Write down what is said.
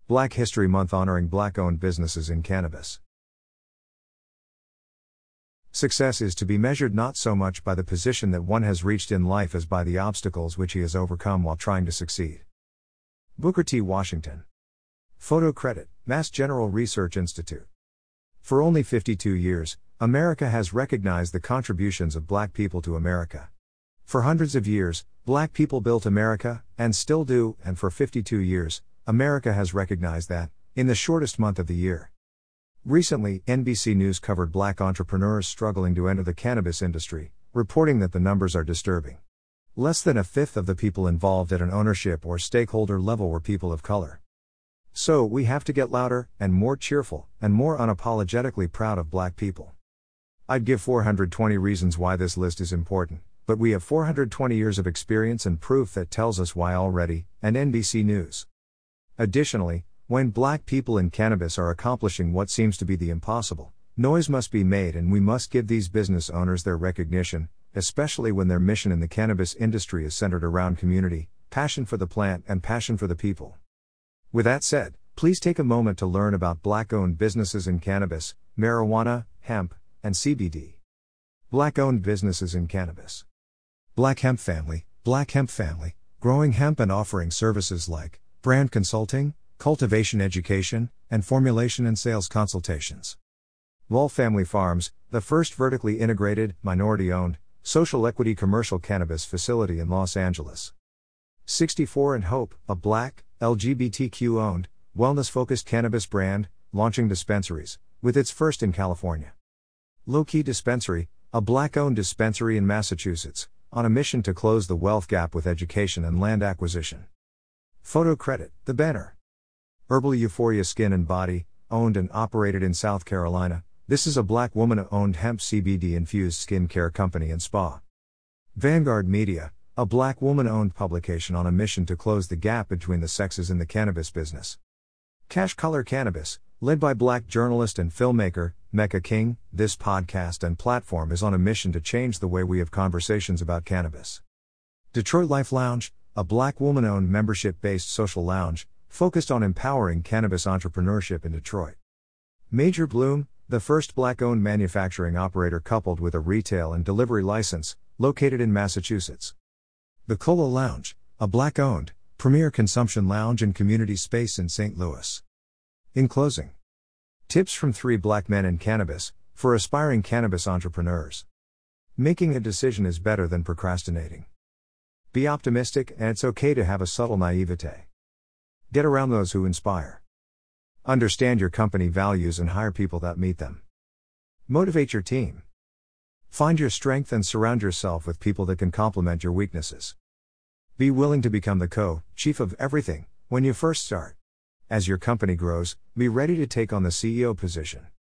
Black History Month honoring Black-owned businesses in cannabis. Success is to be measured not so much by the position that one has reached in life as by the obstacles which he has overcome while trying to succeed. Booker T. Washington. Photo credit, Mass General Research Institute. For only 52 years, America has recognized the contributions of Black people to America. For hundreds of years, Black people built America, and still do, and for 52 years, America has recognized that, in the shortest month of the year. Recently, NBC News covered Black entrepreneurs struggling to enter the cannabis industry, reporting that the numbers are disturbing. Less than a fifth of the people involved at an ownership or stakeholder level were people of color. So, we have to get louder, and more cheerful, and more unapologetically proud of Black people. I'd give 420 reasons why this list is important, but we have 420 years of experience and proof that tells us why already, and NBC News. Additionally, when Black people in cannabis are accomplishing what seems to be the impossible, noise must be made and we must give these business owners their recognition, especially when their mission in the cannabis industry is centered around community, passion for the plant and passion for the people. With that said, please take a moment to learn about Black-owned businesses in cannabis, marijuana, hemp, and CBD. Black-owned businesses in cannabis. Black Hemp Family, growing hemp and offering services like brand consulting, cultivation education, and formulation and sales consultations. Wall Family Farms, the first vertically integrated, minority-owned, social equity commercial cannabis facility in Los Angeles. 64 and Hope, a Black, LGBTQ-owned, wellness-focused cannabis brand, launching dispensaries, with its first in California. Low Key Dispensary, a Black-owned dispensary in Massachusetts, on a mission to close the wealth gap with education and land acquisition. Photo credit, The Banner. Herbal Euphoria Skin and Body, owned and operated in South Carolina, this is a Black woman-owned hemp CBD-infused skin care company and spa. Vanguard Media, a Black woman-owned publication on a mission to close the gap between the sexes in the cannabis business. Cash Color Cannabis, led by Black journalist and filmmaker, Mecca King, this podcast and platform is on a mission to change the way we have conversations about cannabis. Detroit Life Lounge, a Black woman-owned membership-based social lounge, focused on empowering cannabis entrepreneurship in Detroit. Major Bloom, the first Black-owned manufacturing operator coupled with a retail and delivery license, located in Massachusetts. The Cola Lounge, a Black-owned, premier consumption lounge and community space in St. Louis. In closing, tips from 3 Black men in cannabis, for aspiring cannabis entrepreneurs. Making a decision is better than procrastinating. Be optimistic, and it's okay to have a subtle naivete. Get around those who inspire. Understand your company values and hire people that meet them. Motivate your team. Find your strength and surround yourself with people that can complement your weaknesses. Be willing to become the co-chief of everything when you first start. As your company grows, be ready to take on the CEO position.